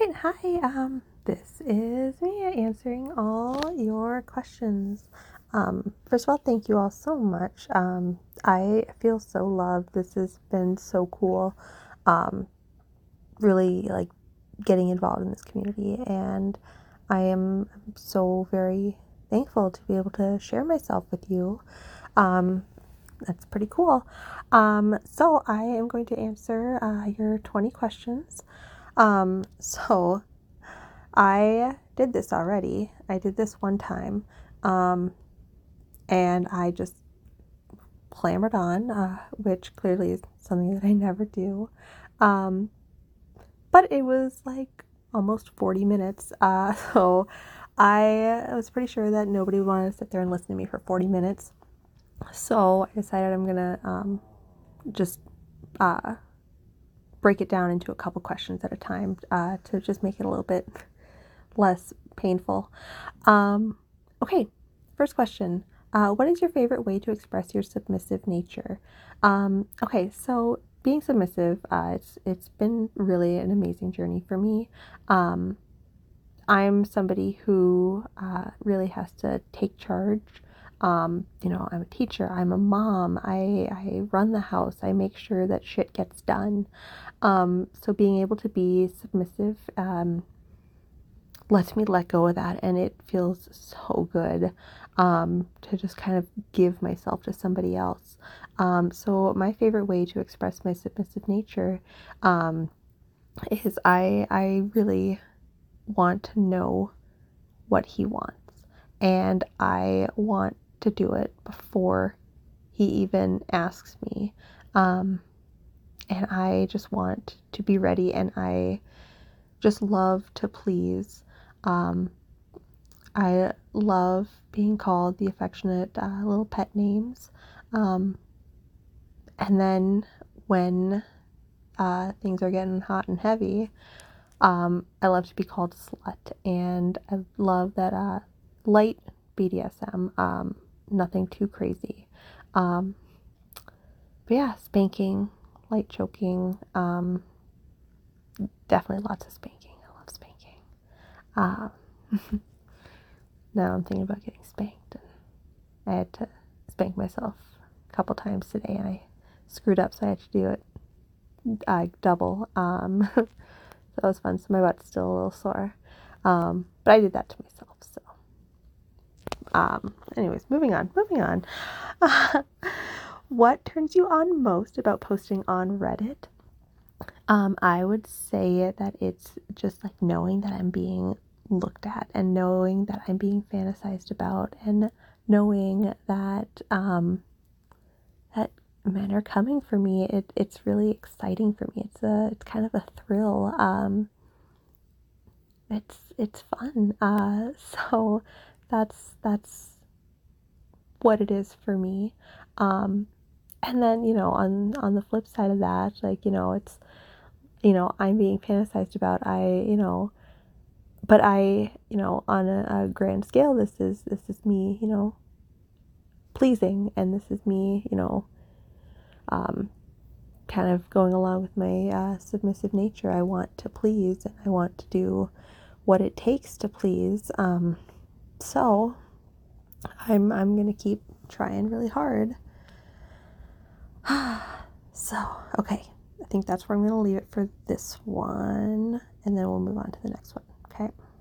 right, hi. This is me answering all your questions. First of all, thank you all so much. I feel so loved. This has been so cool. Um, really like getting involved in this community, and I am so very thankful to be able to share myself with you. Um, that's pretty cool. So I am going to answer your 20 questions. So I did this already. I did this one time, and I just clambered on, which clearly is something that I never do. Um, but it was like almost 40 minutes, so I was pretty sure that nobody would want to sit there and listen to me for 40 minutes. So I decided I'm gonna just uh, break it down into a couple questions at a time to just make it a little bit less painful. Okay, first question. What is your favorite way to express your submissive nature? Okay, so being submissive, it's been really an amazing journey for me. Um, I'm somebody who really has to take charge. I'm a teacher, I'm a mom, I run the house, I make sure that shit gets done. So being able to be submissive lets me let go of that, and it feels so good to just kind of give myself to somebody else. So my favorite way to express my submissive nature um, is I really want to know what he wants, and I want to do it before he even asks me. Um, and I just want to be ready, and I just love to please. Um, I love being called the affectionate little pet names. Um, and then when things are getting hot and heavy, I love to be called slut. And I love that light BDSM, nothing too crazy. Um, but yeah, spanking, light choking, definitely lots of spanking. I love spanking. Um, now I'm thinking about getting spanked. I had to spank myself a couple times today, and I screwed up, so I had to do it double. So that was fun. So my butt's still a little sore, but I did that to myself. So, anyways, moving on. Moving on. What turns you on most about posting on Reddit? I would say that it's just like knowing that I'm being looked at, and knowing that I'm being fantasized about, and knowing that that men are coming for me. It's really exciting for me. It's kind of a thrill. It's fun. So that's what it is for me. Um, and then on the flip side of that, like it's I'm being fantasized about. But on a grand scale, this is me, pleasing, and this is me, um, kind of going along with my submissive nature. I want to please, and I want to do what it takes to please. So I'm gonna keep trying really hard. So okay, I think that's where I'm gonna leave it for this one, and then we'll move on to the next one. Okay.